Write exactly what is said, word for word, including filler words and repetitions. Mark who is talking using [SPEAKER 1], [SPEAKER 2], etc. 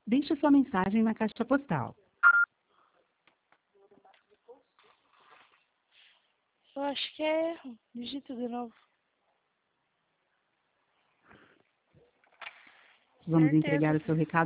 [SPEAKER 1] Deixe sua mensagem na caixa postal.
[SPEAKER 2] Eu acho que é erro. Digita de novo.
[SPEAKER 1] Vamos
[SPEAKER 2] Certeza.
[SPEAKER 1] entregar o seu recado.